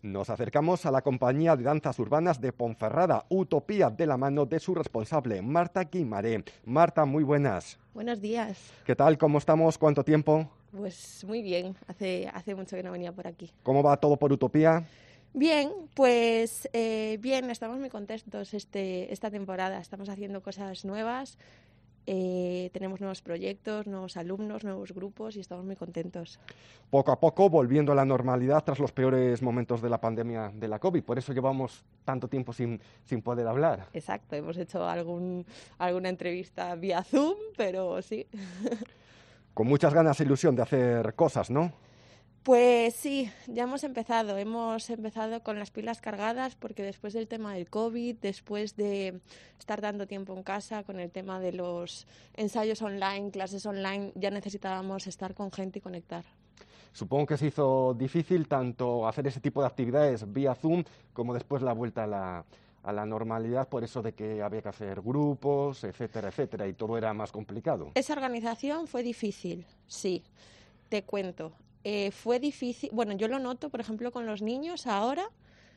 Nos acercamos a la compañía de danzas urbanas de Ponferrada, Utopía, de la mano de su responsable, Marta Guimaré. Marta, muy buenas. Buenos días. ¿Qué tal? ¿Cómo estamos? ¿Cuánto tiempo? Pues muy bien, hace mucho que no venía por aquí. ¿Cómo va todo por Utopía? Bien, pues bien, estamos muy contentos esta temporada. Estamos haciendo cosas nuevas, tenemos nuevos proyectos, nuevos alumnos, nuevos grupos y estamos muy contentos. Poco a poco volviendo a la normalidad tras los peores momentos de la pandemia de la COVID. Por eso llevamos tanto tiempo sin poder hablar. Exacto, hemos hecho alguna entrevista vía Zoom, pero sí. Con muchas ganas e ilusión de hacer cosas, ¿no? Pues sí, ya hemos empezado con las pilas cargadas porque después del tema del COVID, después de estar tanto tiempo en casa con el tema de los ensayos online, clases online, ya necesitábamos estar con gente y conectar. Supongo que se hizo difícil tanto hacer ese tipo de actividades vía Zoom como después la vuelta a la normalidad, por eso de que había que hacer grupos, etcétera, etcétera, y todo era más complicado. Esa organización fue difícil, sí, te cuento. Fue difícil, bueno, yo lo noto, por ejemplo, con los niños ahora,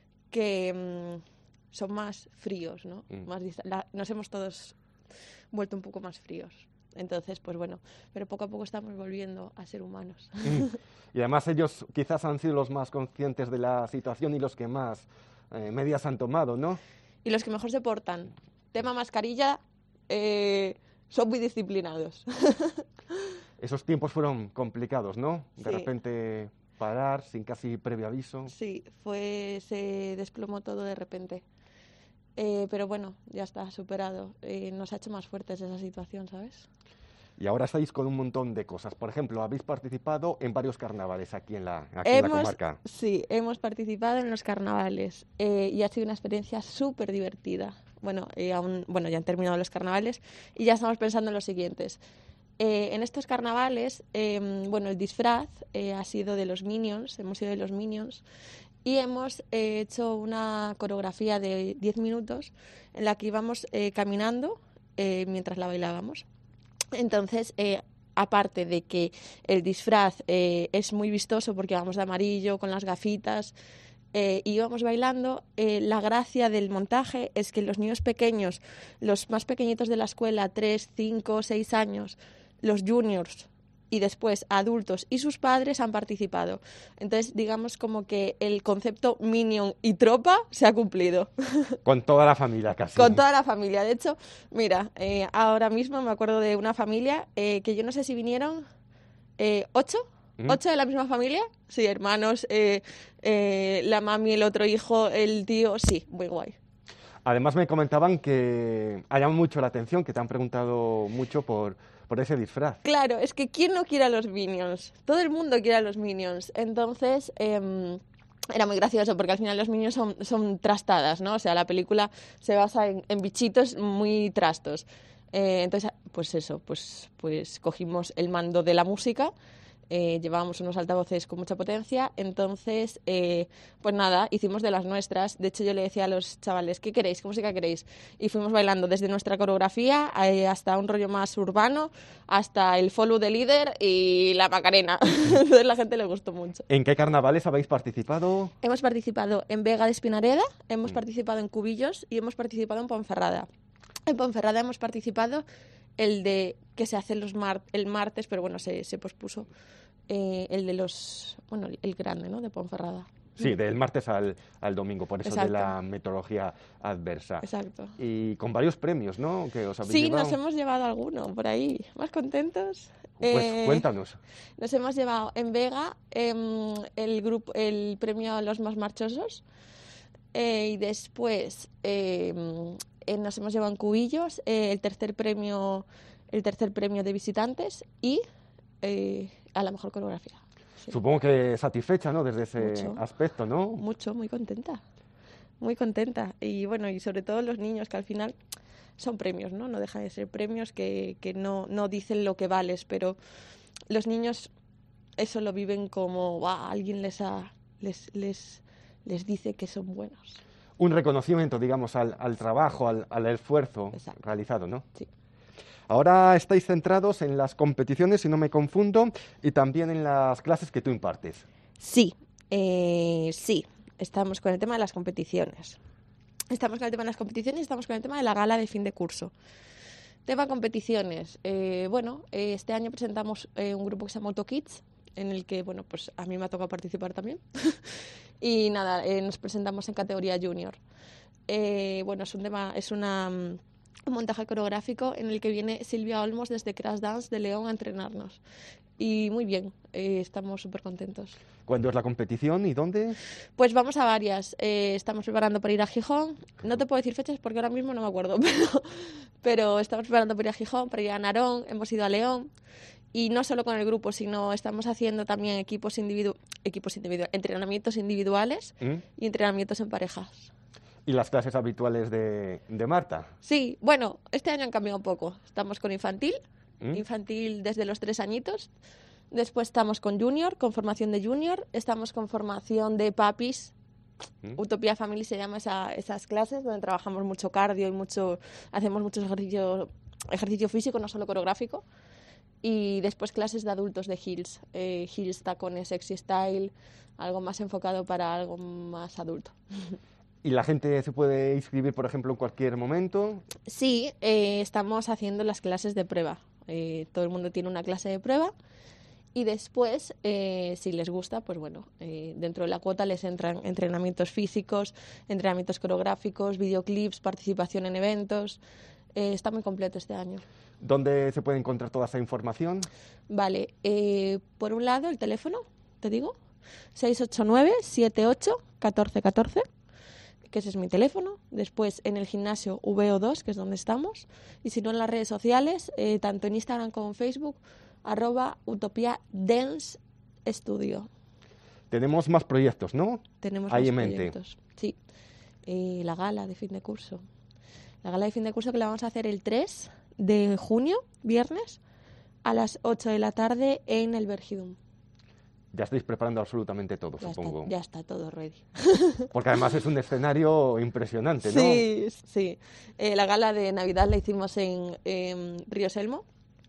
que son más fríos, ¿no? Nos hemos todos vuelto un poco más fríos. Entonces, pues bueno, pero poco a poco estamos volviendo a ser humanos. Y además ellos quizás han sido los más conscientes de la situación y los que más medidas han tomado, ¿no? Y los que mejor se portan. Tema mascarilla, son muy disciplinados. Esos tiempos fueron complicados, ¿no? De Sí. repente parar sin casi previo aviso. Sí, se desplomó todo de repente. Pero bueno, ya está superado. Nos ha hecho más fuertes esa situación, ¿sabes? Y ahora estáis con un montón de cosas. Por ejemplo, habéis participado en varios carnavales aquí en la comarca. Sí, hemos participado en los carnavales y ha sido una experiencia súper divertida. Bueno, ya han terminado los carnavales y ya estamos pensando en los siguientes. En estos carnavales, el disfraz ha sido de los Minions, hemos sido de los Minions y hemos hecho una coreografía de 10 minutos en la que íbamos caminando mientras la bailábamos. Entonces, aparte de que el disfraz es muy vistoso porque vamos de amarillo con las gafitas y íbamos bailando, la gracia del montaje es que los niños pequeños, los más pequeñitos de la escuela, 3, 5, 6 años, los juniors y después adultos y sus padres han participado. Entonces, digamos como que el concepto Minion y tropa se ha cumplido. Con toda la familia casi. Con toda la familia. De hecho, mira, ahora mismo me acuerdo de una familia que yo no sé si vinieron 8 de la misma familia. Sí, hermanos, la mami, el otro hijo, el tío, sí, muy guay. Además me comentaban que ha llamado mucho la atención, que te han preguntado mucho por ese disfraz. Claro, es que ¿quién no quiere a los Minions? Todo el mundo quiere a los Minions. Entonces, era muy gracioso porque al final los Minions son trastadas, ¿no? O sea, la película se basa en bichitos muy trastos. Entonces, pues eso, pues cogimos el mando de la música. Llevábamos unos altavoces con mucha potencia, entonces, pues nada, hicimos de las nuestras. De hecho, yo le decía a los chavales, ¿qué queréis? ¿Qué música queréis? Y fuimos bailando desde nuestra coreografía hasta un rollo más urbano, hasta el follow de líder y la Macarena. Entonces, la gente le gustó mucho. ¿En qué carnavales habéis participado? Hemos participado en Vega de Espinareda, hemos participado en Cubillos y hemos participado en Ponferrada. En Ponferrada hemos participado el de que se hace el martes, pero bueno, se pospuso. El de el grande, ¿no? De Ponferrada. Sí, del martes al domingo, por eso Exacto. de la meteorología adversa. Exacto. Y con varios premios, ¿no? Que os habéis Sí, llevado. nos hemos llevado alguno por ahí. ¿Más contentos? Pues cuéntanos. Nos hemos llevado en Vega el premio a los más marchosos y después nos hemos llevado en Cubillos el tercer premio de visitantes y a la mejor coreografía. Sí. Supongo que satisfecha, ¿no? Desde ese aspecto, ¿no? Mucho, muy contenta. Muy contenta. Y bueno, y sobre todo los niños, que al final son premios, ¿no? No dejan de ser premios que no dicen lo que vales, pero los niños eso lo viven como, alguien les dice que son buenos. Un reconocimiento, digamos, al trabajo, al esfuerzo Exacto. realizado, ¿no? Sí. Ahora estáis centrados en las competiciones, si no me confundo, y también en las clases que tú impartes. Sí, sí. estamos con el tema de las competiciones. Estamos con el tema de las competiciones y estamos con el tema de la gala de fin de curso. Tema competiciones. Este año presentamos un grupo que se llama AutoKids, en el que, bueno, pues a mí me ha tocado participar también. Y nada, nos presentamos en categoría junior. Es un montaje coreográfico en el que viene Silvia Olmos desde Crash Dance de León a entrenarnos. Y muy bien, estamos súper contentos. ¿Cuándo es la competición y dónde? Pues vamos a varias. Estamos preparando para ir a Gijón. No te puedo decir fechas porque ahora mismo no me acuerdo, pero estamos preparando para ir a Gijón, para ir a Narón, hemos ido a León. Y no solo con el grupo, sino estamos haciendo también entrenamientos individuales y entrenamientos en parejas. ¿Y las clases habituales de Marta? Sí, bueno, este año han cambiado un poco. Estamos con infantil desde los 3 añitos. Después estamos con junior, con formación de junior. Estamos con formación de papis. Utopía Family se llama esas clases, donde trabajamos mucho cardio y hacemos mucho ejercicio físico, no solo coreográfico. Y después clases de adultos de heels, heels, tacones, sexy style, algo más enfocado para algo más adulto. ¿Y la gente se puede inscribir, por ejemplo, en cualquier momento? Sí, estamos haciendo las clases de prueba. Todo el mundo tiene una clase de prueba y después, si les gusta, pues bueno, dentro de la cuota les entran entrenamientos físicos, entrenamientos coreográficos, videoclips, participación en eventos. Está muy completo este año. ¿Dónde se puede encontrar toda esa información? Vale, por un lado el teléfono, te digo, 689-78-1414, que ese es mi teléfono. Después en el gimnasio VO2, que es donde estamos, y si no en las redes sociales, tanto en Instagram como en Facebook, @Utopía Dance Studio. Tenemos más proyectos, ¿no? Tenemos ahí más en mente. proyectos, sí. La gala de fin de curso. La gala de fin de curso que la vamos a hacer el 3 de junio, viernes, a las 8 de la tarde en el Bergidum. Ya estáis preparando absolutamente todo, supongo. Ya está todo ready. Porque además es un escenario impresionante, ¿no? Sí. La gala de Navidad la hicimos en Río Selmo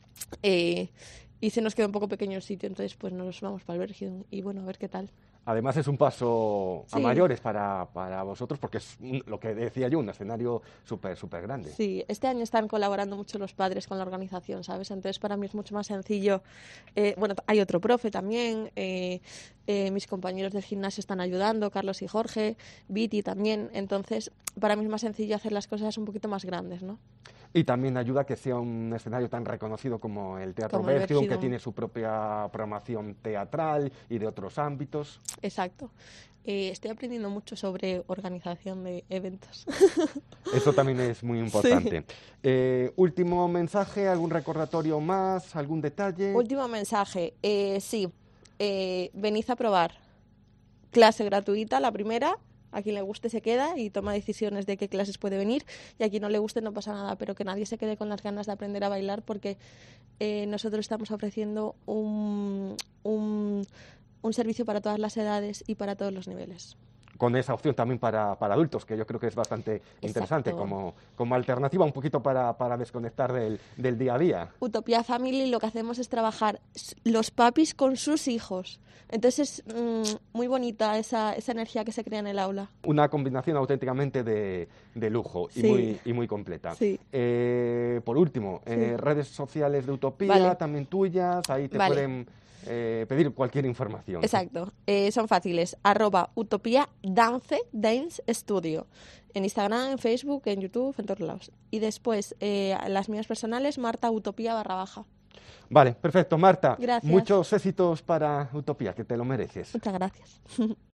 y se nos quedó un poco pequeño el sitio, entonces pues nos vamos para el Bergidum y bueno, a ver qué tal. Además es un paso a mayores para vosotros, porque es lo que decía yo, un escenario súper grande. Sí, este año están colaborando mucho los padres con la organización, ¿sabes? Entonces para mí es mucho más sencillo. Hay otro profe también, mis compañeros del gimnasio están ayudando, Carlos y Jorge, Viti también. Entonces para mí es más sencillo hacer las cosas un poquito más grandes, ¿no? Y también ayuda a que sea un escenario tan reconocido como el Teatro Bergidum, que tiene su propia programación teatral y de otros ámbitos. Exacto. Estoy aprendiendo mucho sobre organización de eventos. Eso también es muy importante. Sí. Último mensaje, algún recordatorio más, algún detalle. Último mensaje, sí. Venid a probar. Clase gratuita, la primera. A quien le guste se queda y toma decisiones de qué clases puede venir, y a quien no le guste no pasa nada, pero que nadie se quede con las ganas de aprender a bailar, porque nosotros estamos ofreciendo un servicio para todas las edades y para todos los niveles. Con esa opción también para adultos, que yo creo que es bastante interesante como alternativa, un poquito para desconectar del día a día. Utopía Family lo que hacemos es trabajar los papis con sus hijos. Entonces es muy bonita esa energía que se crea en el aula. Una combinación auténticamente de lujo y muy completa. Sí. Por último, redes sociales de Utopía, también tuyas, ahí te pueden pedir cualquier información. Exacto, son fáciles, @Utopía Dance Studio, en Instagram, en Facebook, en YouTube, en todos lados. Y después las mías personales, Marta Utopía _. Vale, perfecto, Marta. Gracias. Muchos éxitos para Utopía, que te lo mereces. Muchas gracias.